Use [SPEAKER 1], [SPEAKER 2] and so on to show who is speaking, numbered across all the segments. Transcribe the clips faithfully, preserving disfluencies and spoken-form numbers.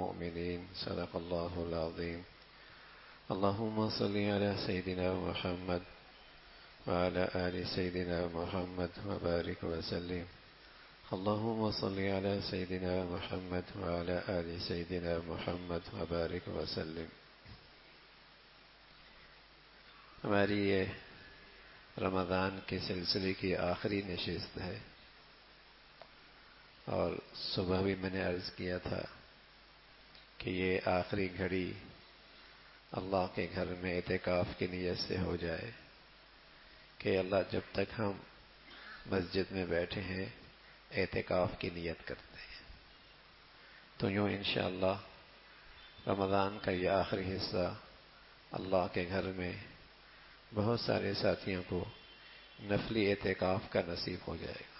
[SPEAKER 1] المؤمنين صدق الله العظيم. اللهم صل على سيدنا محمد وعلى آل سيدنا محمد وبارك وسلم. اللهم صل على سيدنا محمد وعلى آل سيدنا محمد وبارك وسلم. ہماری یہ رمضان کے سلسلے کی آخری نشست ہے، اور صبح بھی میں نے عرض کیا تھا کہ یہ آخری گھڑی اللہ کے گھر میں اعتکاف کی نیت سے ہو جائے کہ اللہ جب تک ہم مسجد میں بیٹھے ہیں اعتکاف کی نیت کرتے ہیں، تو یوں انشاءاللہ رمضان کا یہ آخری حصہ اللہ کے گھر میں بہت سارے ساتھیوں کو نفلی اعتکاف کا نصیب ہو جائے گا۔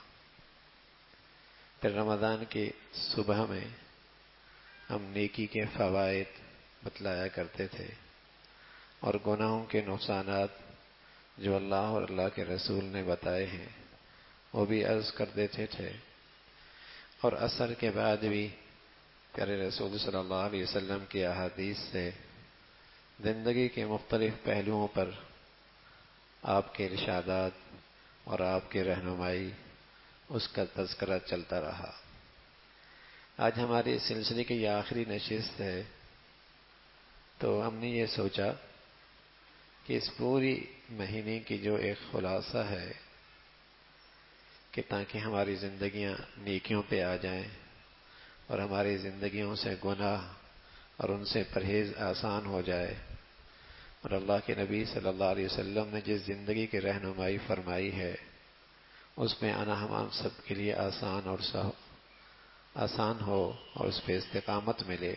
[SPEAKER 1] پھر رمضان کی صبح میں ہم نیکی کے فوائد بتلایا کرتے تھے اور گناہوں کے نقصانات جو اللہ اور اللہ کے رسول نے بتائے ہیں وہ بھی عرض کر دیتے تھے، اور عصر کے بعد بھی پیارے رسول صلی اللہ علیہ وسلم کی احادیث سے زندگی کے مختلف پہلوؤں پر آپ کے ارشادات اور آپ کی رہنمائی اس کا تذکرہ چلتا رہا۔ آج ہماری سلسلے کی یہ آخری نشست ہے، تو ہم نے یہ سوچا کہ اس پوری مہینے کی جو ایک خلاصہ ہے کہ تاکہ ہماری زندگیاں نیکیوں پہ آ جائیں اور ہماری زندگیوں سے گناہ اور ان سے پرہیز آسان ہو جائے، اور اللہ کے نبی صلی اللہ علیہ وسلم نے جس زندگی کی رہنمائی فرمائی ہے اس میں آنا ہم سب کے لیے آسان اور آسان ہو اور اس پہ استقامت ملے۔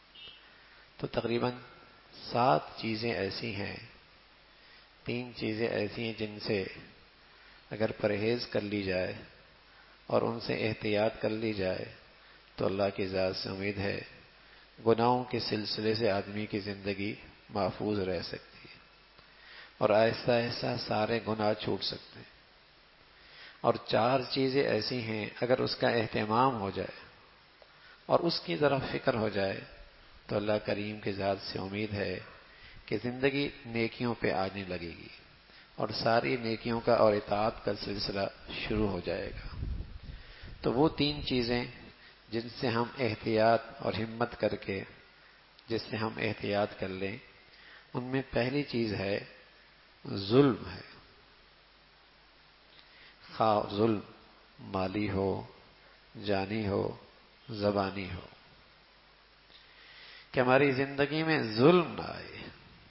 [SPEAKER 1] تو تقریباً سات چیزیں ایسی ہیں، تین چیزیں ایسی ہیں جن سے اگر پرہیز کر لی جائے اور ان سے احتیاط کر لی جائے تو اللہ کی ذات سے امید ہے گناہوں کے سلسلے سے آدمی کی زندگی محفوظ رہ سکتی ہے اور آہستہ آہستہ سارے گناہ چھوٹ سکتے ہیں۔ اور چار چیزیں ایسی ہیں اگر اس کا اہتمام ہو جائے اور اس کی طرف فکر ہو جائے تو اللہ کریم کی ذات سے امید ہے کہ زندگی نیکیوں پہ آنے لگے گی اور ساری نیکیوں کا اور اطاعت کا سلسلہ شروع ہو جائے گا۔ تو وہ تین چیزیں جن سے ہم احتیاط اور ہمت کر کے جس سے ہم احتیاط کر لیں، ان میں پہلی چیز ہے ظلم ہے، خواہ ظلم مالی ہو، جانی ہو، زبانی ہو، کہ ہماری زندگی میں ظلم نہ آئے،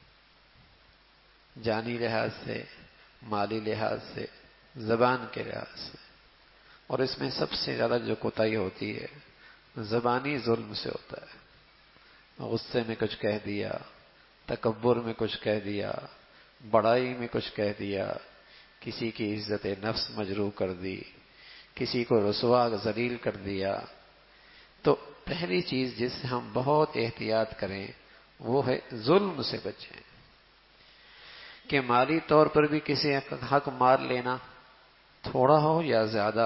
[SPEAKER 1] جانی لحاظ سے، مالی لحاظ سے، زبان کے لحاظ سے۔ اور اس میں سب سے زیادہ جو کوتاہی ہوتی ہے زبانی ظلم سے ہوتا ہے، غصے میں کچھ کہہ دیا، تکبر میں کچھ کہہ دیا، بڑائی میں کچھ کہہ دیا، کسی کی عزت نفس مجروح کر دی، کسی کو رسوا ذلیل کر دیا۔ تو پہلی چیز جس سے ہم بہت احتیاط کریں وہ ہے ظلم سے بچیں، کہ مالی طور پر بھی کسی کا حق مار لینا، تھوڑا ہو یا زیادہ،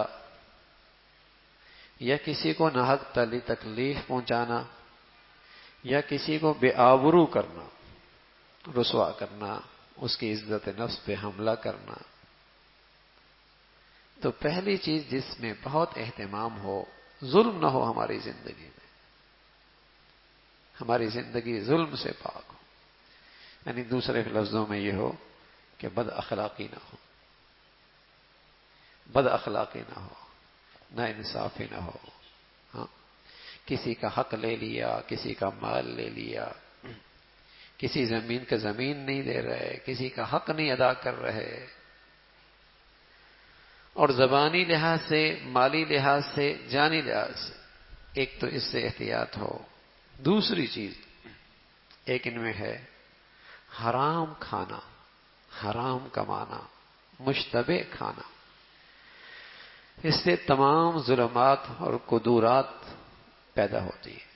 [SPEAKER 1] یا کسی کو ناحق تلی تکلیف پہنچانا، یا کسی کو بے آبرو کرنا، رسوا کرنا، اس کی عزت نفس پہ حملہ کرنا۔ تو پہلی چیز جس میں بہت اہتمام ہو، ظلم نہ ہو ہماری زندگی میں، ہماری زندگی ظلم سے پاک ہو، یعنی دوسرے لفظوں میں یہ ہو کہ بد اخلاقی نہ ہو، بد اخلاقی نہ ہو، نا انصافی نہ ہو، ہاں، کسی کا حق لے لیا، کسی کا مال لے لیا، کسی زمین کا زمین نہیں دے رہے، کسی کا حق نہیں ادا کر رہے، اور زبانی لحاظ سے، مالی لحاظ سے، جانی لحاظ سے، ایک تو اس سے احتیاط ہو۔ دوسری چیز ایک ان میں ہے حرام کھانا، حرام کمانا، مشتبہ کھانا۔ اس سے تمام ظلمات اور قدورات پیدا ہوتی ہے،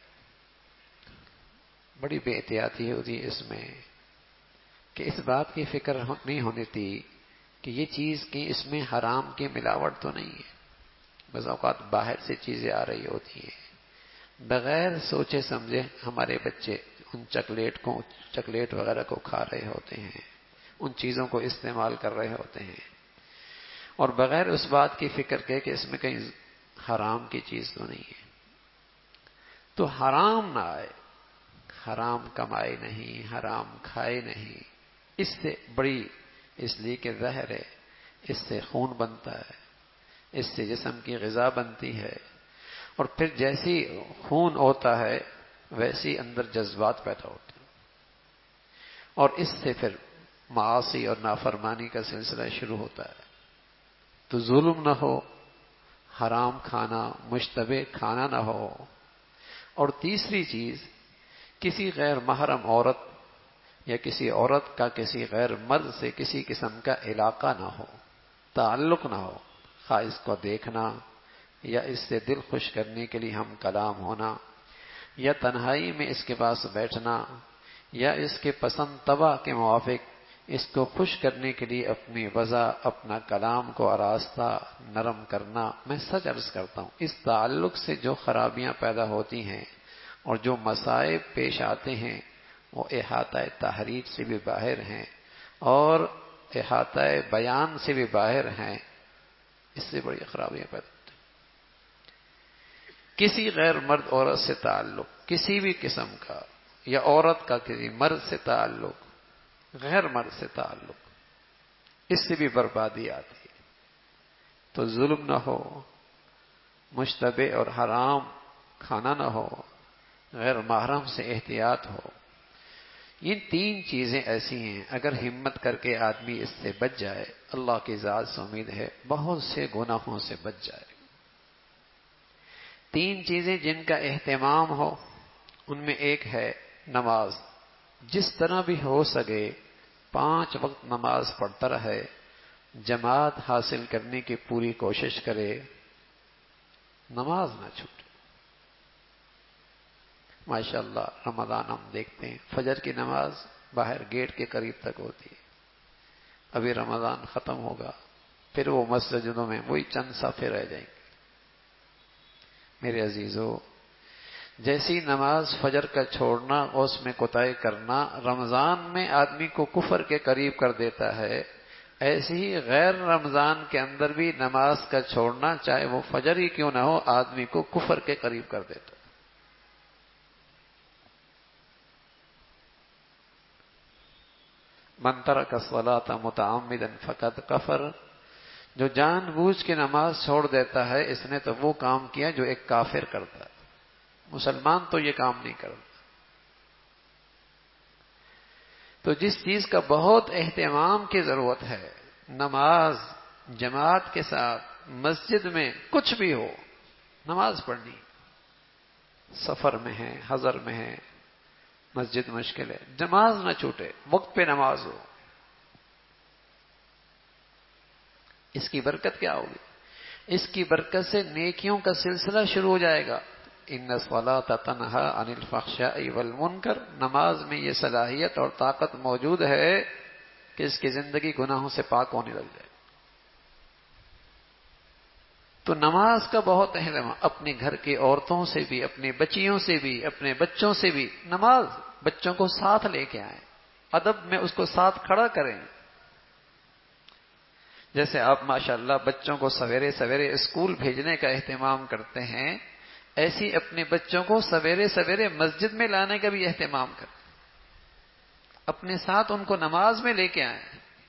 [SPEAKER 1] بڑی بے احتیاطی ہوتی ہے اس میں، کہ اس بات کی فکر نہیں ہونی تھی کہ یہ چیز کی اس میں حرام کی ملاوٹ تو نہیں ہے۔ بعض اوقات باہر سے چیزیں آ رہی ہوتی ہیں، بغیر سوچے سمجھے ہمارے بچے ان چاکلیٹ کو چاکلیٹ وغیرہ کو کھا رہے ہوتے ہیں، ان چیزوں کو استعمال کر رہے ہوتے ہیں، اور بغیر اس بات کی فکر کے کہ اس میں کہیں حرام کی چیز تو نہیں ہے، تو حرام نہ آئے، حرام کمائے نہیں، حرام کھائے نہیں، اس سے بڑی، اس لیے کہ زہر ہے، اس سے خون بنتا ہے، اس سے جسم کی غذا بنتی ہے، اور پھر جیسی خون ہوتا ہے ویسی اندر جذبات پیدا ہوتے ہیں، اور اس سے پھر معاصی اور نافرمانی کا سلسلہ شروع ہوتا ہے۔ تو ظلم نہ ہو، حرام کھانا، مشتبہ کھانا نہ ہو، اور تیسری چیز کسی غیر محرم عورت یا کسی عورت کا کسی غیر مرد سے کسی قسم کا علاقہ نہ ہو، تعلق نہ ہو، خواہ اس کو دیکھنا یا اس سے دل خوش کرنے کے لیے ہم کلام ہونا، یا تنہائی میں اس کے پاس بیٹھنا، یا اس کے پسند طبع کے موافق اس کو خوش کرنے کے لیے اپنی وضع، اپنا کلام کو آراستہ نرم کرنا۔ میں سچ عرض کرتا ہوں، اس تعلق سے جو خرابیاں پیدا ہوتی ہیں اور جو مصائب پیش آتے ہیں وہ احاطہ تحریر سے بھی باہر ہیں اور احاطہ بیان سے بھی باہر ہیں، اس سے بڑی خرابیاں پیدا ہوتی ہیں۔ کسی غیر مرد عورت سے تعلق، کسی بھی قسم کا، یا عورت کا کسی مرد سے تعلق، غیر مرد سے تعلق، اس سے بھی بربادی آتی ہے۔ تو ظلم نہ ہو، مشتبہ اور حرام کھانا نہ ہو، غیر محرم سے احتیاط ہو۔ یہ تین چیزیں ایسی ہیں اگر ہمت کر کے آدمی اس سے بچ جائے، اللہ کی ذات سے امید ہے بہت سے گناہوں سے بچ جائے۔ تین چیزیں جن کا اہتمام ہو، ان میں ایک ہے نماز، جس طرح بھی ہو سکے پانچ وقت نماز پڑھتا رہے، جماعت حاصل کرنے کی پوری کوشش کرے، نماز نہ چھوٹے۔ ماشاءاللہ رمضان ہم دیکھتے ہیں فجر کی نماز باہر گیٹ کے قریب تک ہوتی ہے، ابھی رمضان ختم ہوگا پھر وہ مسجدوں میں وہی چند صفحے رہ جائیں گے۔ میرے عزیزو، جیسی نماز فجر کا چھوڑنا اور اس میں کوتاہی کرنا رمضان میں آدمی کو کفر کے قریب کر دیتا ہے، ایسے ہی غیر رمضان کے اندر بھی نماز کا چھوڑنا چاہے وہ فجر ہی کیوں نہ ہو آدمی کو کفر کے قریب کر دیتا ہے۔ من ترک الصلاۃ متعمدا فقد کفر، جو جان بوجھ کے نماز چھوڑ دیتا ہے اس نے تو وہ کام کیا جو ایک کافر کرتا ہے، مسلمان تو یہ کام نہیں کرتا۔ تو جس چیز کا بہت اہتمام کی ضرورت ہے، نماز جماعت کے ساتھ مسجد میں کچھ بھی ہو نماز پڑھنی، سفر میں ہے، حضر میں ہے، مسجد مشکل ہے، نماز نہ چھوٹے، وقت پہ نماز ہو۔ اس کی برکت کیا ہوگی؟ اس کی برکت سے نیکیوں کا سلسلہ شروع ہو جائے گا۔ ان الصلاۃ تنہی عن الفحشاء والمنکر، نماز میں یہ صلاحیت اور طاقت موجود ہے کہ اس کی زندگی گناہوں سے پاک ہونے لگ جائے۔ تو نماز کا بہت اہم، اپنے گھر کی عورتوں سے بھی، اپنے بچیوں سے بھی، اپنے بچوں سے بھی نماز، بچوں کو ساتھ لے کے آئیں، ادب میں اس کو ساتھ کھڑا کریں۔ جیسے آپ ماشاءاللہ بچوں کو سویرے سویرے اسکول بھیجنے کا اہتمام کرتے ہیں، ایسی اپنے بچوں کو سویرے سویرے مسجد میں لانے کا بھی اہتمام کریں، اپنے ساتھ ان کو نماز میں لے کے آئیں۔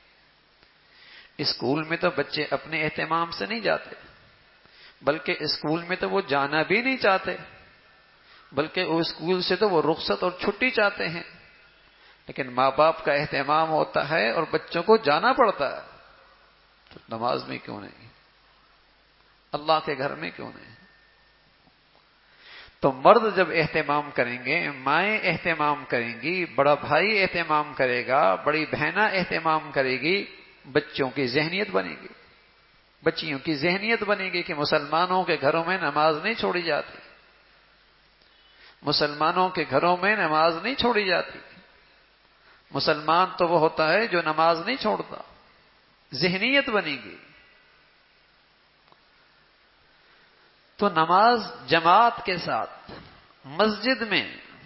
[SPEAKER 1] اسکول میں تو بچے اپنے اہتمام سے نہیں جاتے، بلکہ اسکول میں تو وہ جانا بھی نہیں چاہتے، بلکہ وہ اسکول سے تو وہ رخصت اور چھٹی چاہتے ہیں، لیکن ماں باپ کا اہتمام ہوتا ہے اور بچوں کو جانا پڑتا ہے، تو نماز میں کیوں نہیں، اللہ کے گھر میں کیوں نہیں؟ تو مرد جب اہتمام کریں گے، مائیں اہتمام کریں گی، بڑا بھائی اہتمام کرے گا، بڑی بہنیں اہتمام کرے گی، بچوں کی ذہنیت بنے گی، بچیوں کی ذہنیت بنے گی کہ مسلمانوں کے گھروں میں نماز نہیں چھوڑی جاتی، مسلمانوں کے گھروں میں نماز نہیں چھوڑی جاتی، مسلمان تو وہ ہوتا ہے جو نماز نہیں چھوڑتا، ذہنیت بنے گی۔ تو نماز جماعت کے ساتھ مسجد میں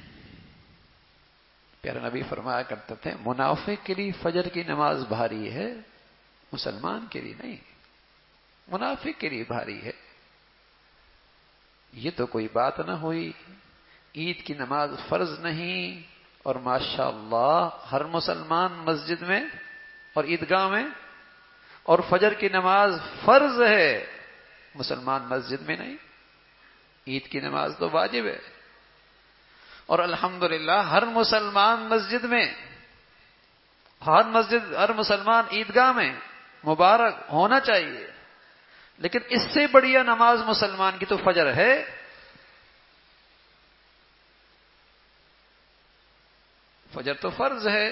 [SPEAKER 1] پیارے نبی فرمایا کرتے تھے منافق کے لیے فجر کی نماز بھاری ہے، مسلمان کے لیے نہیں، منافق کے لیے بھاری ہے۔ یہ تو کوئی بات نہ ہوئی، عید کی نماز فرض نہیں اور ماشاء اللہ ہر مسلمان مسجد میں اور عیدگاہ میں، اور فجر کی نماز فرض ہے، مسلمان مسجد میں نہیں، عید کی نماز تو واجب ہے، اور الحمدللہ ہر مسلمان مسجد میں، ہر مسجد ہر مسلمان عیدگاہ میں مبارک ہونا چاہیے، لیکن اس سے بڑھیا نماز مسلمان کی تو فجر ہے۔ فجر تو فرض ہے،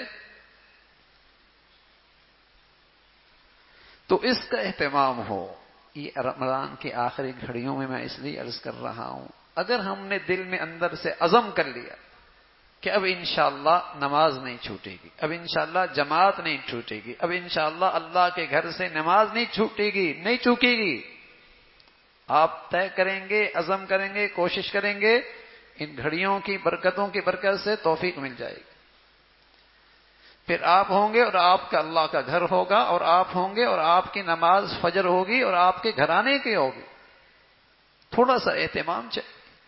[SPEAKER 1] تو اس کا اہتمام ہو۔ یہ رمضان کی آخری گھڑیوں میں میں اس لیے عرض کر رہا ہوں، اگر ہم نے دل میں اندر سے عزم کر لیا کہ اب انشاءاللہ نماز نہیں چھوٹے گی، اب انشاءاللہ جماعت نہیں چھوٹے گی، اب انشاءاللہ اللہ کے گھر سے نماز نہیں چھوٹے گی، نہیں چوکے گی، آپ طے کریں گے، عزم کریں گے، کوشش کریں گے، ان گھڑیوں کی برکتوں کی برکت سے توفیق مل جائے گی۔ پھر آپ ہوں گے اور آپ کا اللہ کا گھر ہوگا، اور آپ ہوں گے اور آپ کی نماز فجر ہوگی اور آپ کے گھرانے کی ہوگی۔ تھوڑا سا اہتمام چاہیے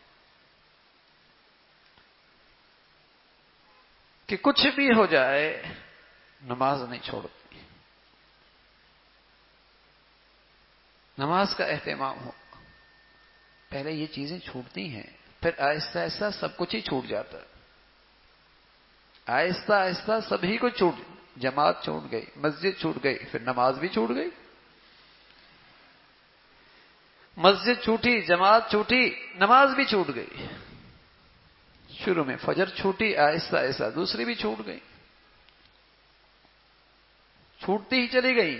[SPEAKER 1] کہ کچھ بھی ہو جائے نماز نہیں چھوڑتی، نماز کا اہتمام ہو۔ پہلے یہ چیزیں چھوٹتی ہیں، پھر آہستہ آہستہ سب کچھ ہی چھوٹ جاتا ہے، آہستہ آہستہ سبھی کو چھوٹ، جماعت چھوٹ گئی، مسجد چھوٹ گئی، پھر نماز بھی چھوٹ گئی، مسجد چھوٹی، جماعت چھوٹی، نماز بھی چھوٹ گئی۔ شروع میں فجر چھوٹی، آہستہ آہستہ دوسری بھی چھوٹ گئی، چھوٹتی ہی چلی گئی۔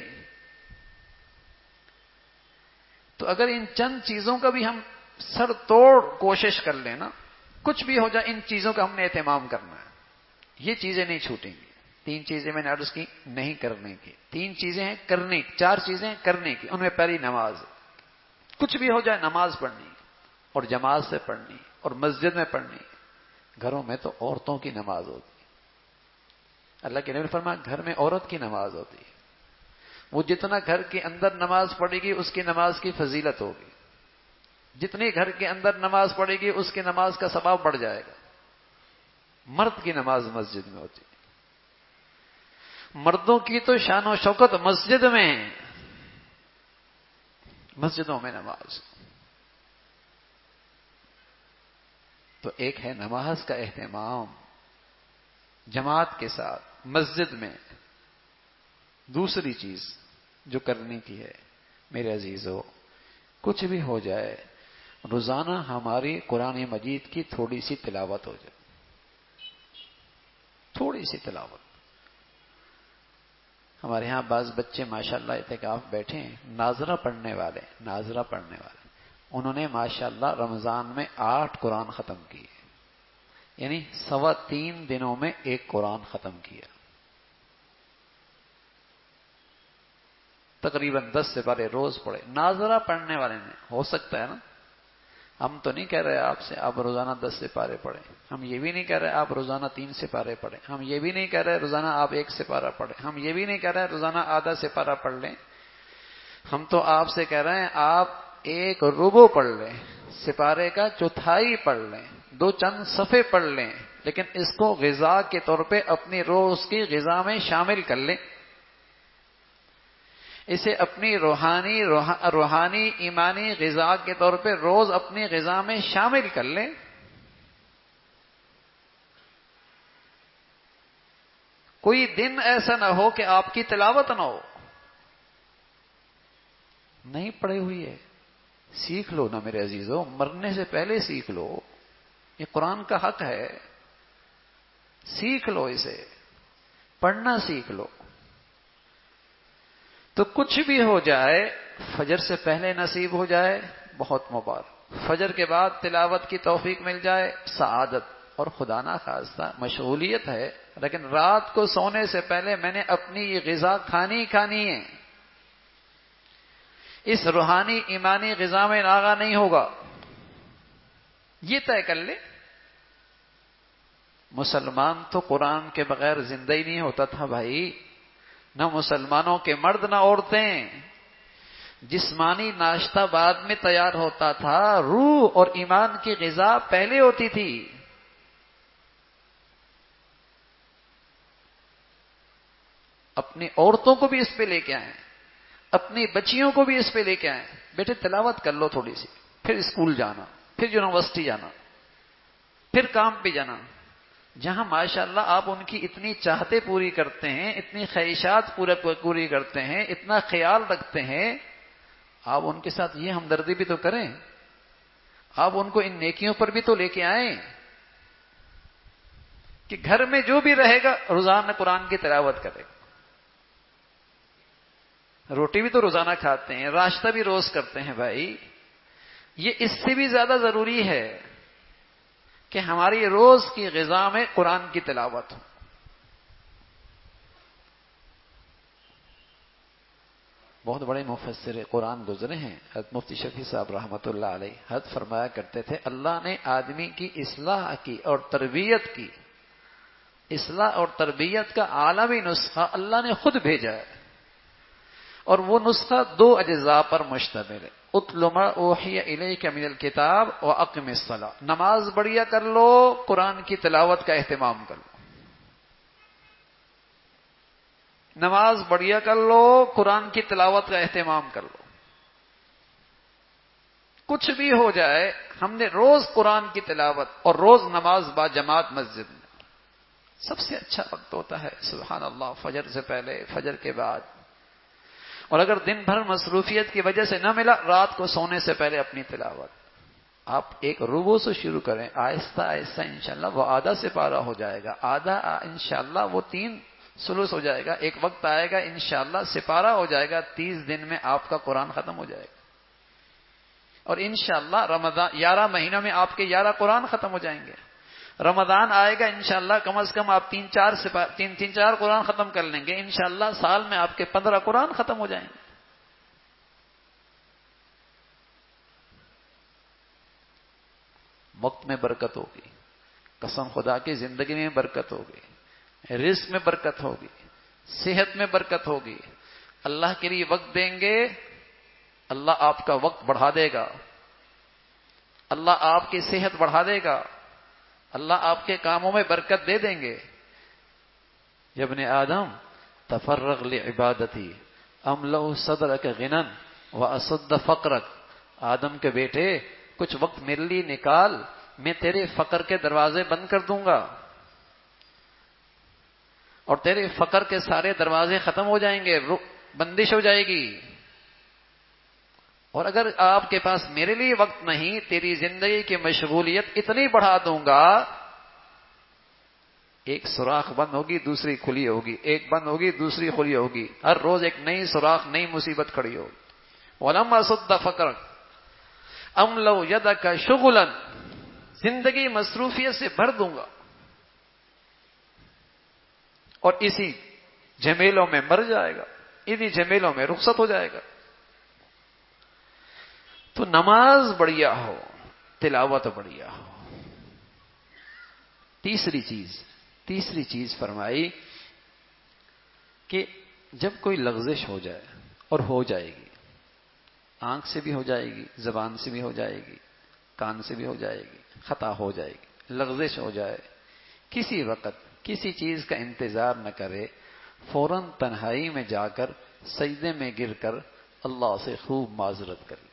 [SPEAKER 1] تو اگر ان چند چیزوں کا بھی ہم سر توڑ کوشش کر لیں نا، کچھ بھی ہو جائے ان چیزوں کا ہم نے اہتمام کرنا ہے، یہ چیزیں نہیں چھوٹیں گی۔ تین چیزیں میں نے عرض کی نہیں کرنے کی، تین چیزیں ہیں کرنے کی، چار چیزیں ہیں کرنے کی، ان میں پہلی نماز، کچھ بھی ہو جائے نماز پڑھنی اور جماعت سے پڑھنی اور مسجد میں پڑھنی۔ گھروں میں تو عورتوں کی نماز ہوتی ہے، اللہ کے نبی نے فرمایا گھر میں عورت کی نماز ہوتی ہے، وہ جتنا گھر کے اندر نماز پڑھے گی اس کی نماز کی فضیلت ہوگی، جتنی گھر کے اندر نماز پڑھے گی اس کی نماز کا ثواب بڑھ جائے گا۔ مرد کی نماز مسجد میں ہوتی ہے، مردوں کی تو شان و شوکت مسجد میں ہے، مسجدوں میں نماز۔ تو ایک ہے نماز کا اہتمام جماعت کے ساتھ مسجد میں، دوسری چیز جو کرنے کی ہے میرے عزیزو، کچھ بھی ہو جائے روزانہ ہماری قرآن مجید کی تھوڑی سی تلاوت ہو جائے، تھوڑی سی تلاوت۔ ہمارے ہاں بعض بچے ماشاءاللہ اعتکاف بیٹھے ہیں، ناظرہ پڑھنے والے، ناظرہ پڑھنے والے، انہوں نے ماشاءاللہ رمضان میں آٹھ قرآن ختم کیے، یعنی سوا تین دنوں میں ایک قرآن ختم کیا، تقریباً دس سے بارہ روز پڑھے ناظرہ پڑھنے والے نے۔ ہو سکتا ہے نا، ہم تو نہیں کہہ رہے آپ سے آپ روزانہ دس سپارے پڑھیں، ہم یہ بھی نہیں کہہ رہے آپ روزانہ تین سپارے پڑھیں، ہم یہ بھی نہیں کہہ رہے روزانہ آپ ایک سپارہ پڑھیں، ہم یہ بھی نہیں کہہ رہے روزانہ آدھا سپارہ پڑھ لیں، ہم تو آپ سے کہہ رہے ہیں آپ ایک ربع پڑھ لیں، سپارے کا چوتھائی پڑھ لیں، دو چند صفحے پڑھ لیں، لیکن اس کو غذا کے طور پہ اپنی روز کی غذا میں شامل کر لیں، اسے اپنی روحانی روحانی ایمانی غذا کے طور پہ روز اپنی غذا میں شامل کر لیں۔ کوئی دن ایسا نہ ہو کہ آپ کی تلاوت نہ ہو، نہیں پڑھی ہوئی ہے سیکھ لو نا میرے عزیزو، مرنے سے پہلے سیکھ لو، یہ قرآن کا حق ہے، سیکھ لو، اسے پڑھنا سیکھ لو۔ تو کچھ بھی ہو جائے فجر سے پہلے نصیب ہو جائے بہت مبارک، فجر کے بعد تلاوت کی توفیق مل جائے سعادت، اور خدا نہ خواستہ مشغولیت ہے، لیکن رات کو سونے سے پہلے میں نے اپنی یہ غذا کھانی کھانی ہے، اس روحانی ایمانی غذا میں ناغا نہیں ہوگا، یہ طے کر لے
[SPEAKER 2] مسلمان تو قرآن کے بغیر زندہ ہی نہیں ہوتا تھا بھائی، نہ مسلمانوں کے مرد نہ عورتیں. جسمانی ناشتہ بعد میں تیار ہوتا تھا، روح اور ایمان کی غذا پہلے ہوتی تھی. اپنی عورتوں کو بھی اس پہ لے کے آئیں، اپنی بچیوں کو بھی اس پہ لے کے آئیں. بیٹے تلاوت کر لو تھوڑی سی، پھر اسکول جانا، پھر یونیورسٹی جانا، پھر کام پہ جانا. جہاں ماشاءاللہ آپ ان کی اتنی چاہتے پوری کرتے ہیں، اتنی خواہشات پوری کرتے ہیں، اتنا خیال رکھتے ہیں، آپ ان کے ساتھ یہ ہمدردی بھی تو کریں. آپ ان کو ان نیکیوں پر بھی تو لے کے آئیں کہ گھر میں جو بھی رہے گا روزانہ قرآن کی تلاوت کرے گا. روٹی بھی تو روزانہ کھاتے ہیں، ناشتہ بھی روز کرتے ہیں بھائی. یہ اس سے بھی زیادہ ضروری ہے کہ ہماری روز کی غذا میں قرآن کی تلاوت ہو. بہت بڑے مفسر قرآن گزرے ہیں حضرت مفتی شفیع صاحب رحمۃ اللہ علیہ، حضرت فرمایا کرتے تھے اللہ نے آدمی کی اصلاح کی اور تربیت کی، اصلاح اور تربیت کا عالمی نسخہ اللہ نے خود بھیجا ہے، اور وہ نسخہ دو اجزاء پر مشتمل ہے. اتل ما اوحی الیک من الکتاب واقم الصلاۃ. نماز بڑھیا کر لو، قرآن کی تلاوت کا اہتمام کر لو. نماز بڑھیا کر لو، قرآن کی تلاوت کا اہتمام کر لو. کچھ بھی ہو جائے، ہم نے روز قرآن کی تلاوت اور روز نماز با جماعت مسجد میں. سب سے اچھا وقت ہوتا ہے سبحان اللہ فجر سے پہلے، فجر کے بعد. اور اگر دن بھر مصروفیت کی وجہ سے نہ ملا، رات کو سونے سے پہلے اپنی تلاوت. آپ ایک ربع سے شروع کریں، آہستہ آہستہ انشاءاللہ وہ آدھا سے پارا ہو جائے گا، آدھا انشاءاللہ وہ تین سلوس ہو جائے گا. ایک وقت آئے گا انشاءاللہ سپارہ ہو جائے گا، تیس دن میں آپ کا قرآن ختم ہو جائے گا. اور انشاءاللہ رمضان گیارہ مہینوں میں آپ کے گیارہ قرآن ختم ہو جائیں گے. رمضان آئے گا انشاءاللہ کم از کم آپ تین چار سپا... تین تین چار قرآن ختم کر لیں گے. انشاءاللہ سال میں آپ کے پندرہ قرآن ختم ہو جائیں گے. وقت میں برکت ہوگی، قسم خدا کی زندگی میں برکت ہوگی، رزق میں برکت ہوگی، صحت میں برکت ہوگی. اللہ کے لیے وقت دیں گے، اللہ آپ کا وقت بڑھا دے گا، اللہ آپ کی صحت بڑھا دے گا، اللہ آپ کے کاموں میں برکت دے دیں گے. یا ابن آدم تفرغ لعبادتی املأ صدرک غنا واسد فقرک. آدم کے بیٹے کچھ وقت میرے لیے نکال، میں تیرے فقر کے دروازے بند کر دوں گا، اور تیرے فقر کے سارے دروازے ختم ہو جائیں گے، بندش ہو جائے گی. اور اگر آپ کے پاس میرے لیے وقت نہیں، تیری زندگی کی مشغولیت اتنی بڑھا دوں گا، ایک سوراخ بند ہوگی دوسری کھلی ہوگی، ایک بند ہوگی دوسری کھلی ہوگی، ہر روز ایک نئی سوراخ نئی مصیبت کھڑی ہوگی. وَلَمَّا سُدَّ فَقْرَكَ أَمْلَوْ يَدَكَ شُغُلًا. زندگی مصروفیت سے بھر دوں گا، اور اسی جھمیلوں میں مر جائے گا، انہی جھمیلوں میں رخصت ہو جائے گا. تو نماز بڑھیا ہو، تلاوت بڑھیا ہو. تیسری چیز تیسری چیز فرمائی کہ جب کوئی لغزش ہو جائے، اور ہو جائے گی، آنکھ سے بھی ہو جائے گی، زبان سے بھی ہو جائے گی، کان سے بھی ہو جائے گی، خطا ہو جائے گی، لغزش ہو جائے، کسی وقت کسی چیز کا انتظار نہ کرے، فوراً تنہائی میں جا کر سجدے میں گر کر اللہ سے خوب معذرت کرے،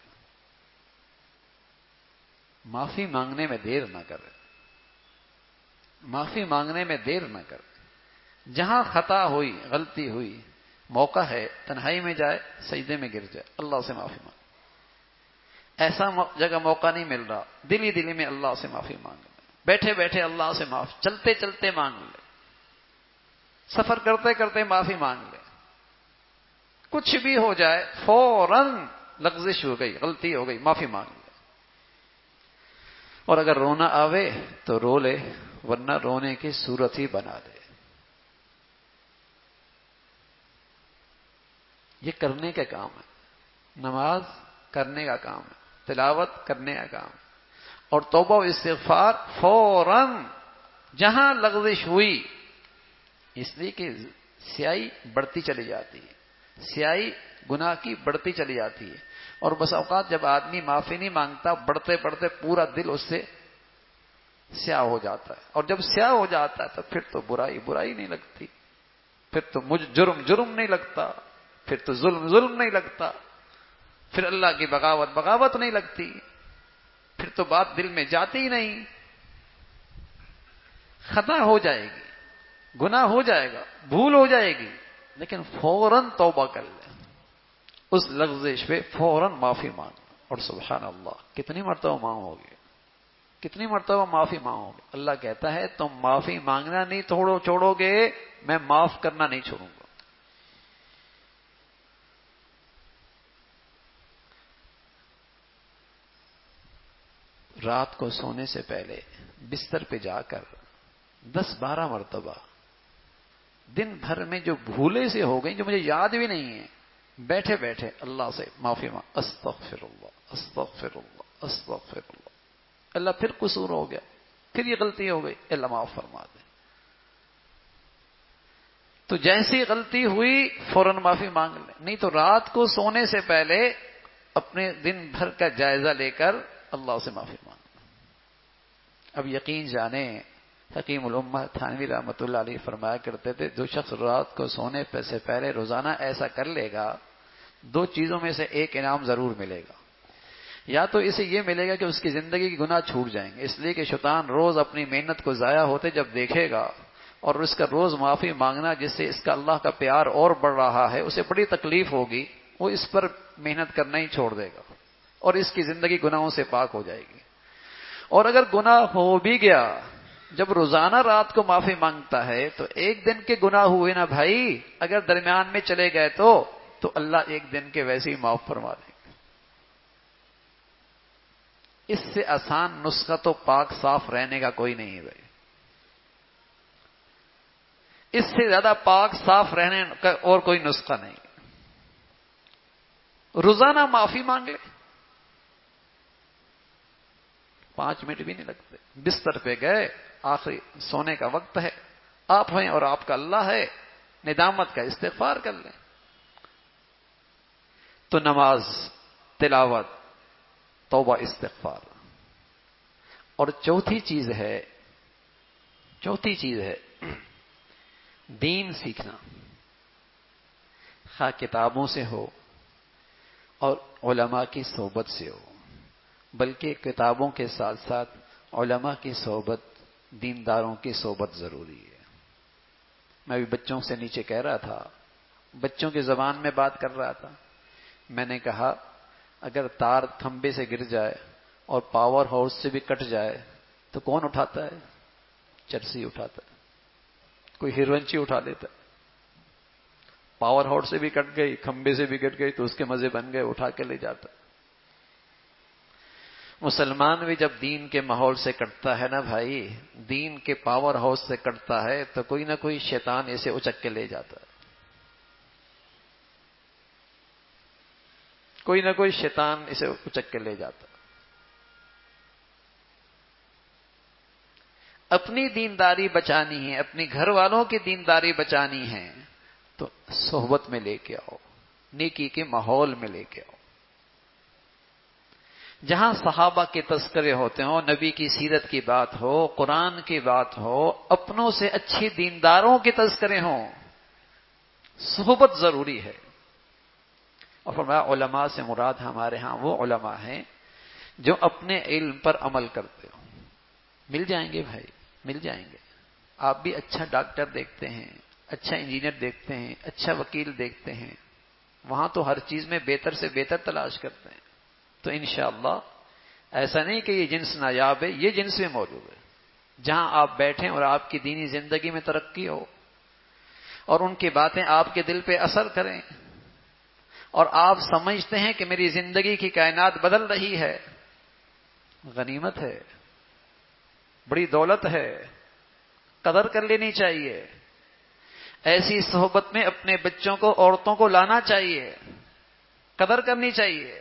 [SPEAKER 2] معافی مانگنے میں دیر نہ کرے، معافی مانگنے میں دیر نہ کرے. جہاں خطا ہوئی، غلطی ہوئی، موقع ہے تنہائی میں جائے، سجدے میں گر جائے، اللہ سے معافی مانگے. ایسا جگہ موقع نہیں مل رہا، دلی دلی میں اللہ سے معافی مانگ لے، بیٹھے بیٹھے اللہ سے معاف، چلتے چلتے مانگ لے، سفر کرتے کرتے معافی مانگ لے. کچھ بھی ہو جائے فوراً لغزش ہو گئی، غلطی ہو گئی، معافی مانگ لے. اور اگر رونا آوے تو رو لے، ورنہ رونے کی صورت ہی بنا دے. یہ کرنے کا کام ہے، نماز کرنے کا کام ہے، تلاوت کرنے کا کام ہے، اور توبہ و استغفار فوراً جہاں لغزش ہوئی، اس لیے کہ سیاہی بڑھتی چلی جاتی ہے، سیاہی گناہ کی بڑھتی چلی جاتی ہے، اور بس اوقات جب آدمی معافی نہیں مانگتا، بڑھتے بڑھتے پورا دل اس سے سیاہ ہو جاتا ہے، اور جب سیاہ ہو جاتا ہے تو پھر تو برائی برائی نہیں لگتی، پھر تو مجھ جرم جرم نہیں لگتا، پھر تو ظلم ظلم نہیں لگتا، پھر اللہ کی بغاوت بغاوت نہیں لگتی، پھر تو بات دل میں جاتی ہی نہیں، خطا ہو جائے گی، گناہ ہو جائے گا، بھول ہو جائے گی، لیکن فوراً توبہ کر لیں، اس لغزش پہ فوراً معافی مانگ، اور سبحان اللہ کتنی مرتبہ مانگو گے، کتنی مرتبہ معافی مانگو گے؟ اللہ کہتا ہے تم معافی مانگنا نہیں توڑو چھوڑو گے، میں معاف کرنا نہیں چھوڑوں گا۔ رات کو سونے سے پہلے بستر پہ جا کر دس بارہ مرتبہ دن بھر میں جو بھولے سے ہو گئی، جو مجھے یاد بھی نہیں ہے، بیٹھے بیٹھے اللہ سے معافی مانگ، استغفر اللہ استغفر اللہ استغفر اللہ، اللہ پھر قصور ہو گیا، پھر یہ غلطی ہو گئی، اللہ معاف فرما دے۔ تو جیسی غلطی ہوئی فوراً معافی مانگ لیں، نہیں تو رات کو سونے سے پہلے اپنے دن بھر کا جائزہ لے کر اللہ سے معافی مانگ لیں۔ اب یقین جانیں، حکیم الامہ تھانوی رحمۃ اللہ علیہ فرمایا کرتے تھے، جو شخص رات کو سونے سے پہلے روزانہ ایسا کر لے گا، دو چیزوں میں سے ایک انعام ضرور ملے گا، یا تو اسے یہ ملے گا کہ اس کی زندگی کے گناہ چھوٹ جائیں گے، اس لیے کہ شیطان روز اپنی محنت کو ضائع ہوتے جب دیکھے گا، اور اس کا روز معافی مانگنا جس سے اس کا اللہ کا پیار اور بڑھ رہا ہے، اسے بڑی تکلیف ہوگی، وہ اس پر محنت کرنا ہی چھوڑ دے گا، اور اس کی زندگی گناہوں سے پاک ہو جائے گی۔ اور اگر گناہ ہو بھی گیا، جب روزانہ رات کو معافی مانگتا ہے تو ایک دن کے گناہ ہوئے نا بھائی، اگر درمیان میں چلے گئے تو تو اللہ ایک دن کے ویسے ہی معاف فرما دیں گے۔ اس سے آسان نسخہ تو پاک صاف رہنے کا کوئی نہیں ہے بھائی، اس سے زیادہ پاک صاف رہنے کا اور کوئی نسخہ نہیں۔ روزانہ معافی مانگ لے، پانچ منٹ بھی نہیں لگتے، بستر پہ گئے، آخری سونے کا وقت ہے، آپ ہیں اور آپ کا اللہ ہے، ندامت کا استغفار کر لیں۔ تو نماز، تلاوت، توبہ، استغفار۔ اور چوتھی چیز ہے، چوتھی چیز ہے دین سیکھنا، خواہ کتابوں سے ہو اور علماء کی صحبت سے ہو، بلکہ کتابوں کے ساتھ ساتھ علماء کی صحبت، دینداروں کی صحبت ضروری ہے۔ میں بھی بچوں سے نیچے کہہ رہا تھا، بچوں کی زبان میں بات کر رہا تھا، میں نے کہا اگر تار کھمبے سے گر جائے اور پاور ہاؤس سے بھی کٹ جائے تو کون اٹھاتا ہے؟ چرسی اٹھاتا ہے، کوئی ہیرونچی اٹھا لیتا ہے۔ پاور ہاؤس سے بھی کٹ گئی، کھمبے سے بھی کٹ گئی تو اس کے مزے بن گئے، اٹھا کے لے جاتا ہے۔ مسلمان بھی جب دین کے ماحول سے کٹتا ہے نا بھائی، دین کے پاور ہاؤس سے کٹتا ہے تو کوئی نہ کوئی شیطان اسے اچک کے لے جاتا ہے، کوئی نہ کوئی شیطان اسے اچک کے لے جاتا ہے۔ اپنی دینداری بچانی ہے، اپنی گھر والوں کی دینداری بچانی ہے تو صحبت میں لے کے آؤ، نیکی کے ماحول میں لے کے آؤ، جہاں صحابہ کے تذکرے ہوتے ہوں، نبی کی سیرت کی بات ہو، قرآن کی بات ہو، اپنوں سے اچھی دینداروں کے تذکرے ہوں، صحبت ضروری ہے۔ اور فرمایا علماء سے مراد ہمارے ہاں وہ علماء ہیں جو اپنے علم پر عمل کرتے ہو۔ مل جائیں گے بھائی، مل جائیں گے۔ آپ بھی اچھا ڈاکٹر دیکھتے ہیں، اچھا انجینئر دیکھتے ہیں، اچھا وکیل دیکھتے ہیں، وہاں تو ہر چیز میں بہتر سے بہتر تلاش کرتے ہیں، تو انشاءاللہ ایسا نہیں کہ یہ جنس نایاب ہے، یہ جنس میں موجود ہے۔ جہاں آپ بیٹھیں اور آپ کی دینی زندگی میں ترقی ہو اور ان کی باتیں آپ کے دل پہ اثر کریں اور آپ سمجھتے ہیں کہ میری زندگی کی کائنات بدل رہی ہے، غنیمت ہے، بڑی دولت ہے، قدر کر لینی چاہیے۔ ایسی صحبت میں اپنے بچوں کو، عورتوں کو لانا چاہیے، قدر کرنی چاہیے۔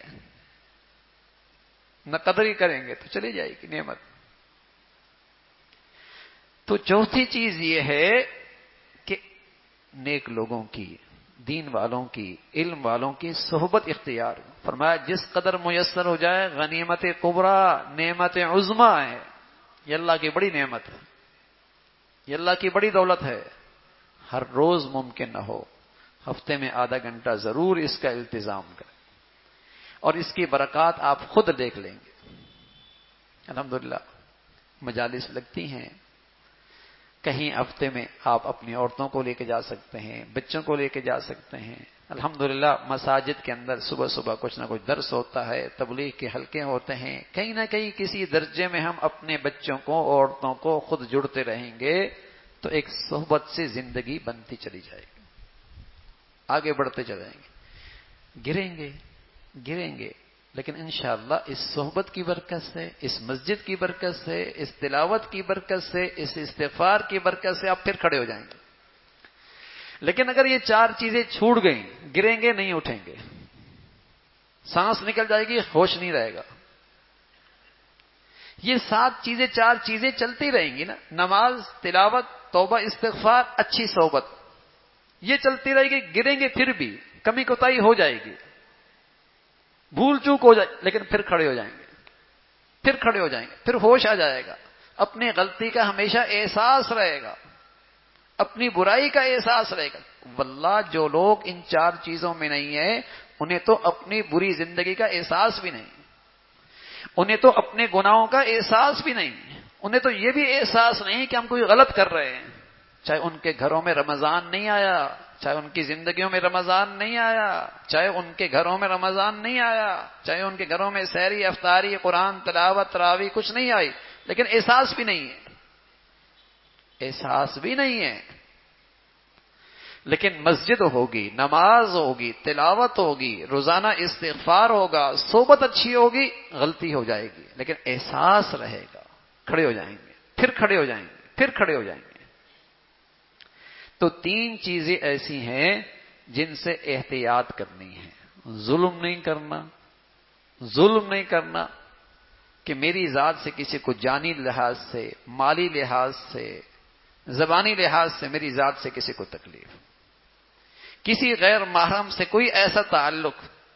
[SPEAKER 2] نہ قدر ہی کریں گے تو چلی جائے گی نعمت۔ تو چوتھی چیز یہ ہے کہ نیک لوگوں کی، دین والوں کی، علم والوں کی صحبت اختیار. فرمایا جس قدر میسر ہو جائے غنیمت کبریٰ، نعمت عظمیٰ ہے. یہ اللہ کی بڑی نعمت ہے، یہ اللہ کی بڑی دولت ہے. ہر روز ممکن نہ ہو، ہفتے میں آدھا گھنٹہ ضرور اس کا التزام کریں، اور اس کی برکات آپ خود دیکھ لیں گے. الحمدللہ مجالس لگتی ہیں، کہیں ہفتے میں آپ اپنی عورتوں کو لے کے جا سکتے ہیں، بچوں کو لے کے جا سکتے ہیں. الحمدللہ مساجد کے اندر صبح صبح کچھ نہ کچھ درس ہوتا ہے، تبلیغ کے حلقے ہوتے ہیں. کہیں نہ کہیں کسی درجے میں ہم اپنے بچوں کو، عورتوں کو خود جڑتے رہیں گے تو ایک صحبت سے زندگی بنتی چلی جائے گی، آگے بڑھتے چلیں گے. گریں گے گریں گے لیکن انشاءاللہ اس صحبت کی برکت سے، اس مسجد کی برکت سے، اس تلاوت کی برکت سے، اس استغفار کی برکت سے آپ پھر کھڑے ہو جائیں گے. لیکن اگر یہ چار چیزیں چھوٹ گئیں، گریں گے نہیں اٹھیں گے، سانس نکل جائے گی، ہوش نہیں رہے گا. یہ سات چیزیں، چار چیزیں چلتی رہیں گی نا، نماز، تلاوت، توبہ، استغفار، اچھی صحبت، یہ چلتی رہے گی. گریں گے پھر بھی، کمی کوتاہی ہو جائے گی، بھول چوک ہو جائے، لیکن پھر کھڑے ہو جائیں گے، پھر کھڑے ہو جائیں گے، پھر ہوش آ جائے گا. اپنی غلطی کا ہمیشہ احساس رہے گا، اپنی برائی کا احساس رہے گا. واللہ جو لوگ ان چار چیزوں میں نہیں ہیں انہیں تو اپنی بری زندگی کا احساس بھی نہیں، انہیں تو اپنے گناہوں کا احساس بھی نہیں، انہیں تو یہ بھی احساس نہیں کہ ہم کوئی غلط کر رہے ہیں. چاہے ان کے گھروں میں رمضان نہیں آیا، چاہے ان کی زندگیوں میں رمضان نہیں آیا، چاہے ان کے گھروں میں رمضان نہیں آیا، چاہے ان کے گھروں میں سحری، افطاری، قرآن تلاوت، تراویح کچھ نہیں آئی، لیکن احساس بھی نہیں ہے، احساس بھی نہیں ہے. لیکن مسجد ہوگی، نماز ہوگی، تلاوت ہوگی، روزانہ استغفار ہوگا، صحبت اچھی ہوگی، غلطی ہو جائے گی لیکن احساس رہے گا، کھڑے ہو جائیں گے، پھر کھڑے ہو جائیں گے، پھر کھڑے ہو جائیں گے. تو تین چیزیں ایسی ہیں جن سے احتیاط کرنی ہے. ظلم نہیں کرنا، ظلم نہیں کرنا کہ میری ذات سے کسی کو جانی لحاظ سے، مالی لحاظ سے، زبانی لحاظ سے میری ذات سے کسی کو تکلیف، کسی غیر محرم سے کوئی ایسا تعلق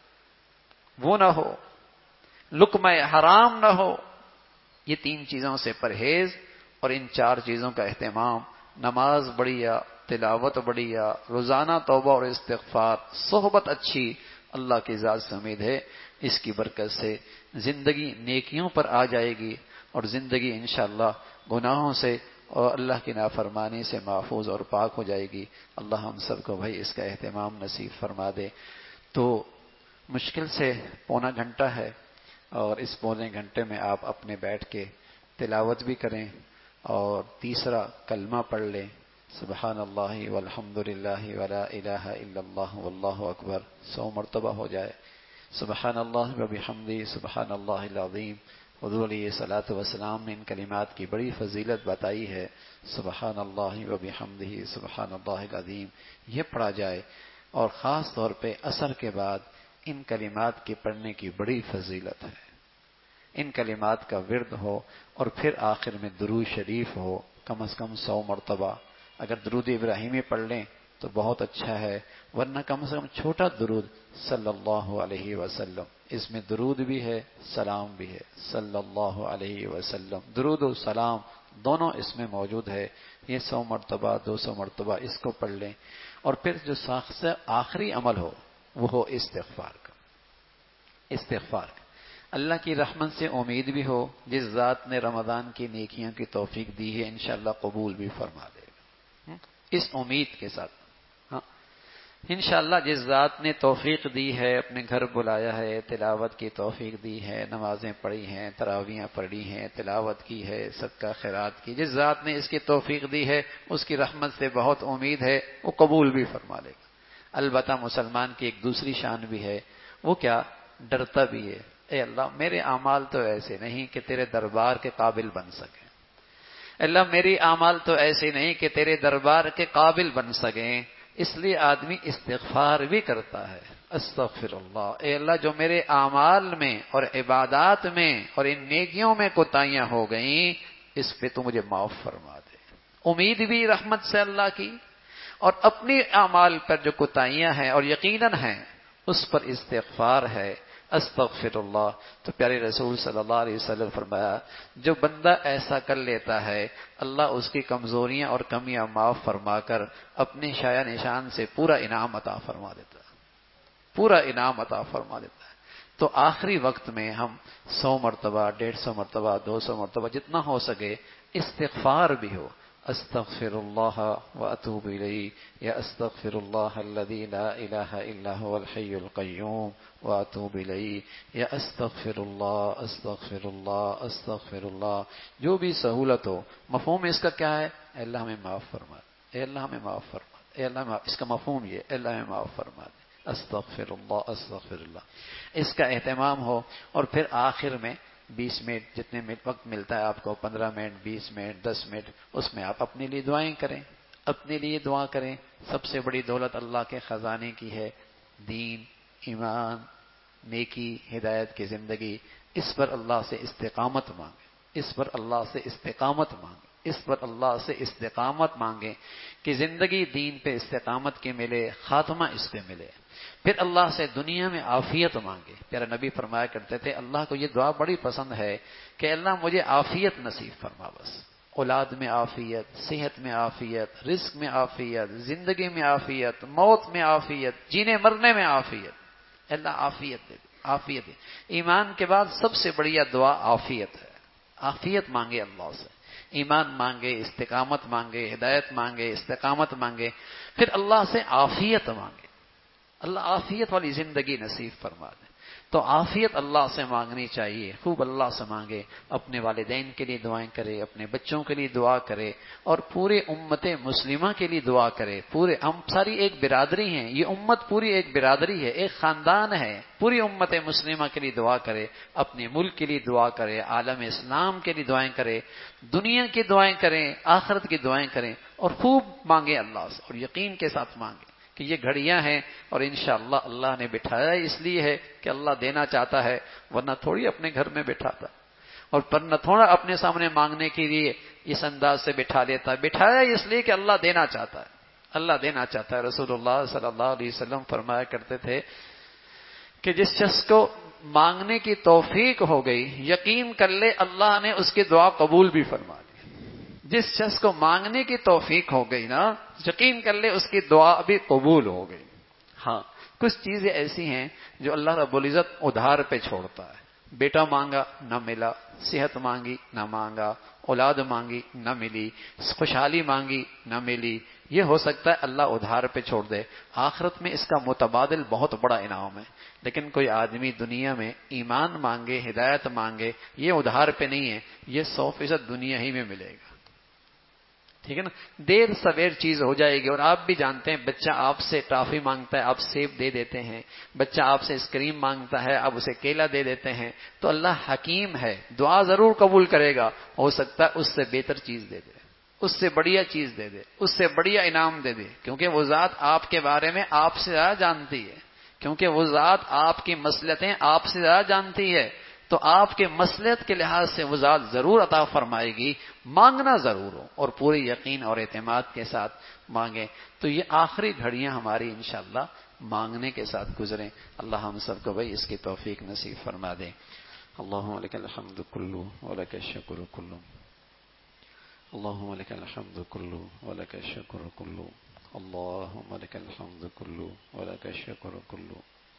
[SPEAKER 2] وہ نہ ہو، لقمہ حرام نہ ہو. یہ تین چیزوں سے پرہیز اور ان چار چیزوں کا اہتمام. نماز بڑھیا، تلاوت بڑھیا، روزانہ توبہ اور استغفار، صحبت اچھی. اللہ کی ذات سے امید ہے اس کی برکت سے زندگی نیکیوں پر آ جائے گی اور زندگی انشاءاللہ گناہوں سے اور اللہ کی نافرمانی سے محفوظ اور پاک ہو جائے گی. اللہ ہم سب کو بھائی اس کا اہتمام نصیب فرما دے. تو مشکل سے پونا گھنٹہ ہے اور اس پونے گھنٹے میں آپ اپنے بیٹھ کے تلاوت بھی کریں اور تیسرا کلمہ پڑھ لیں، سبحان اللہ والحمد للہ ولا الہ الا اللہ واللہ اکبر، سو مرتبہ ہو جائے. سبحان اللہ وبحمدہ سبحان اللہ العظیم. حضور علیہ صلاۃ وسلام نے ان کلمات کی بڑی فضیلت بتائی ہے. سبحان اللہ وبحمدہ سبحان اللہ العظیم یہ پڑھا جائے، اور خاص طور پہ عصر کے بعد ان کلمات کے پڑھنے کی بڑی فضیلت ہے. ان کلمات کا ورد ہو اور پھر آخر میں درود شریف ہو کم از کم سو مرتبہ. اگر درود ابراہیمی پڑھ لیں تو بہت اچھا ہے، ورنہ کم سے کم چھوٹا درود صلی اللہ علیہ وسلم، اس میں درود بھی ہے، سلام بھی ہے. صلی اللہ علیہ وسلم، درود و سلام دونوں اس میں موجود ہے. یہ سو مرتبہ، دو سو مرتبہ اس کو پڑھ لیں. اور پھر جو ساخت آخری عمل ہو وہ ہو استغفار کا. استغفار کا اللہ کی رحمت سے امید بھی ہو، جس ذات نے رمضان کی نیکیوں کی توفیق دی ہے انشاءاللہ قبول بھی فرما دے گا. اس امید کے ساتھ ہاں انشاءاللہ جس ذات نے توفیق دی ہے، اپنے گھر بلایا ہے، تلاوت کی توفیق دی ہے، نمازیں پڑھی ہیں، تراویحیں پڑھی ہیں، تلاوت کی ہے، صدقہ خیرات کی، جس ذات نے اس کی توفیق دی ہے اس کی رحمت سے بہت امید ہے وہ قبول بھی فرما لے گا. البتہ مسلمان کی ایک دوسری شان بھی ہے، وہ کیا؟ ڈرتا بھی ہے. اے اللہ میرے اعمال تو ایسے نہیں کہ تیرے دربار کے قابل بن سکیں، اللہ میری اعمال تو ایسے نہیں کہ تیرے دربار کے قابل بن سکیں. اس لیے آدمی استغفار بھی کرتا ہے، استغفر اللہ، اے اللہ جو میرے اعمال میں اور عبادات میں اور ان نیکیوں میں کوتاہیاں ہو گئیں اس پہ تو مجھے معاف فرما دے. امید بھی رحمت سے اللہ کی، اور اپنی اعمال پر جو کوتاہیاں ہیں اور یقیناً ہیں اس پر استغفار ہے، استغفر اللہ۔ تو پیارے رسول صلی اللہ علیہ وسلم فرمایا جو بندہ ایسا کر لیتا ہے اللہ اس کی کمزوریاں اور کمیاں معاف فرما کر اپنے شایہ نشان سے پورا انعام عطا فرما دیتا ہے، پورا انعام عطا فرما دیتا ہے۔ تو آخری وقت میں ہم سو مرتبہ، ڈیڑھ سو مرتبہ، دو سو مرتبہ جتنا ہو سکے استغفار بھی ہو، استغفر اللہ واتوب الیہ، یا استغفر اللہ الذی لا الہ الا هو الحی القیوم واتوب الیہ، یا استغفر اللہ استغفر اللہ استغفر اللہ، جو بھی سہولت ہو۔ مفہوم اس کا کیا ہے؟ اے اللہ ہمیں معاف فرما، اے اللہ ہمیں معاف فرما، اے اللہ معاف، اس کا مفہوم یہ اے اللہ ہمیں معاف فرما دے، استغفر اللہ استغفر اللہ، اس کا اہتمام ہو۔ اور پھر آخر میں بیس منٹ جتنے منٹ وقت ملتا ہے آپ کو، پندرہ منٹ، بیس منٹ، دس منٹ، اس میں آپ اپنے لیے دعائیں کریں، اپنے لیے دعا کریں۔ سب سے بڑی دولت اللہ کے خزانے کی ہے دین، ایمان، نیکی، ہدایت کی زندگی۔ اس پر اللہ سے استقامت مانگیں، اس پر اللہ سے استقامت مانگیں، اس پر اللہ سے استقامت مانگیں کہ زندگی دین پہ استقامت کی ملے، خاتمہ اس پہ ملے۔ پھر اللہ سے دنیا میں عافیت مانگے۔ پیارا نبی فرمایا کرتے تھے اللہ کو یہ دعا بڑی پسند ہے کہ اللہ مجھے عافیت نصیب فرما، بس اولاد میں عافیت، صحت میں عافیت، رزق میں عافیت، زندگی میں عافیت، موت میں عافیت، جینے مرنے میں عافیت، اللہ عافیت دے دے، عافیت دے۔ ایمان کے بعد سب سے بڑی دعا عافیت ہے، عافیت مانگے اللہ سے، ایمان مانگے، استقامت مانگے، ہدایت مانگے، استقامت مانگے، پھر اللہ سے عافیت مانگے، اللہ عافیت والی زندگی نصیب فرما دے۔ تو عافیت اللہ سے مانگنی چاہیے، خوب اللہ سے مانگے، اپنے والدین کے لیے دعائیں کرے، اپنے بچوں کے لیے دعا کرے، اور پورے امت مسلمہ کے لیے دعا کرے۔ پورے ہم ساری ایک برادری ہیں، یہ امت پوری ایک برادری ہے، ایک خاندان ہے، پوری امت مسلمہ کے لیے دعا کرے، اپنے ملک کے لیے دعا کرے، عالم اسلام کے لیے دعائیں کرے، دنیا کی دعائیں کریں، آخرت کی دعائیں کریں، اور خوب مانگے اللہ سے، اور یقین کے ساتھ مانگے کہ یہ گھڑیاں ہیں اور انشاءاللہ اللہ نے بٹھایا اس لیے ہے کہ اللہ دینا چاہتا ہے، ورنہ تھوڑی اپنے گھر میں بٹھاتا، اور ورنہ تھوڑا اپنے سامنے مانگنے کے لیے اس انداز سے بٹھا لیتا، بٹھایا اس لیے کہ اللہ دینا چاہتا ہے، اللہ دینا چاہتا ہے۔ رسول اللہ صلی اللہ علیہ وسلم فرمایا کرتے تھے کہ جس شخص کو مانگنے کی توفیق ہو گئی یقین کر لے اللہ نے اس کی دعا قبول بھی فرما لی۔ جس شخص کو مانگنے کی توفیق ہو گئی نا یقین کر لے اس کی دعا بھی قبول ہو گئی۔ ہاں کچھ چیزیں ایسی ہیں جو اللہ رب العزت ادھار پہ چھوڑتا ہے، بیٹا مانگا نہ ملا، صحت مانگی نہ مانگا، اولاد مانگی نہ ملی، خوشحالی مانگی نہ ملی، یہ ہو سکتا ہے اللہ ادھار پہ چھوڑ دے، آخرت میں اس کا متبادل بہت بڑا انعام ہے۔ لیکن کوئی آدمی دنیا میں ایمان مانگے، ہدایت مانگے، یہ ادھار پہ نہیں ہے، یہ سو فیصد دنیا ہی میں ملے گا، ٹھیک ہے نا۔ دیر سویر چیز ہو جائے گی، اور آپ بھی جانتے ہیں بچہ آپ سے ٹافی مانگتا ہے آپ سیب دے دیتے ہیں، بچہ آپ سے آئس کریم مانگتا ہے آپ اسے کیلا دے دیتے ہیں، تو اللہ حکیم ہے، دعا ضرور قبول کرے گا، ہو سکتا ہے اس سے بہتر چیز دے دے، اس سے بڑھیا چیز دے دے، اس سے بڑھیا انعام دے دے، کیونکہ وہ ذات آپ کے بارے میں آپ سے زیادہ جانتی ہے، کیونکہ وہ ذات آپ کی مصلحتیں آپ سے زیادہ جانتی ہے، تو آپ کے مصلحت کے لحاظ سے وہ ذات ضرور عطا فرمائے گی، مانگنا ضرور ہو اور پورے یقین اور اعتماد کے ساتھ مانگیں۔ تو یہ آخری گھڑیاں ہماری انشاءاللہ مانگنے کے ساتھ گزریں، اللہ ہم سب کو بھائی اس کی توفیق نصیب فرما دے۔ اللہم لک الحمد کلو ولک الشکر کلو، اللہم لک الحمد کلو ولک الشکر کلو، اللہم لک الحمد کلو ولک الشکر کلو،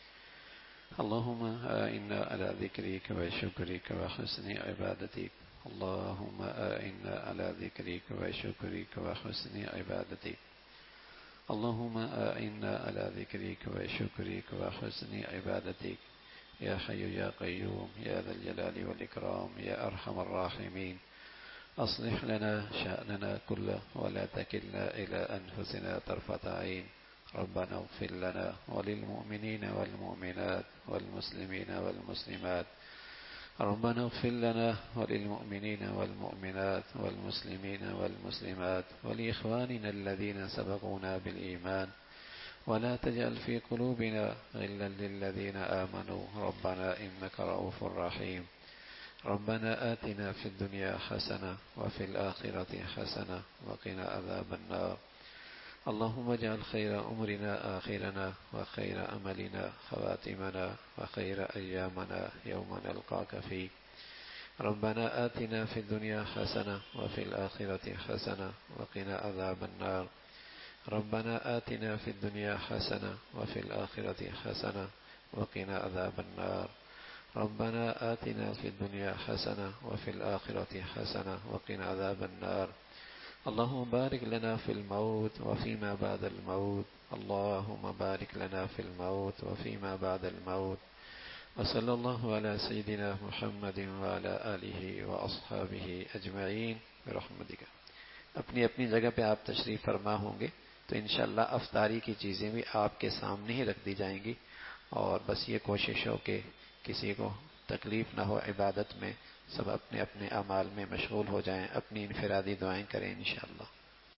[SPEAKER 2] اللهم أعنا على ذكرك وشكرك وحسن عبادتك، اللهم أعنا على ذكرك وشكرك وحسن عبادتك، اللهم أعنا على ذكرك وشكرك وحسن عبادتك، يا حي يا قيوم يا ذا الجلال والإكرام يا أرحم الراحمين، أصلح لنا شأننا كله ولا تكلنا إلى أنفسنا طرفة عين، ربنا اغفر لنا وللمؤمنين والمؤمنات والمسلمين والمسلمات، ربنا اغفر لنا وللمؤمنين والمؤمنات والمسلمين والمسلمات ولإخواننا الذين سبقونا بالإيمان، ولا تجعل في قلوبنا غلا للذين آمنوا، ربنا إنك رؤوف رحيم،
[SPEAKER 1] ربنا آتنا في الدنيا حسنة وفي الآخرة حسنة وقنا عذاب النار اللهم اجعل خير أمرنا آخرنا وخير أملنا خواتمنا وخير أيامنا يوم نلقاك فيه ربنا آتنا في الدنيا حسنة وفي الآخرة حسنة وقنا عذاب النار ربنا آتنا في الدنيا حسنة وفي الآخرة حسنة وقنا عذاب النار ربنا آتنا في الدنيا حسنة وفي الآخرة حسنة وقنا عذاب النار اللهم بارك لنا في الموت وفيما بعد الموت اللهم بارك لنا في الموت وفيما بعد الموت وصلى الله على سيدنا محمد وعلى آلہ وأصحابہ اجمعین برحمتک. اپنی اپنی جگہ پہ آپ تشریف فرما ہوں گے تو انشاءاللہ افطاری کی چیزیں بھی آپ کے سامنے ہی رکھ دی جائیں گی، اور بس یہ کوشش ہو کہ کسی کو تکلیف نہ ہو، عبادت میں سب اپنے اپنے اعمال میں مشغول ہو جائیں، اپنی انفرادی دعائیں کریں انشاءاللہ.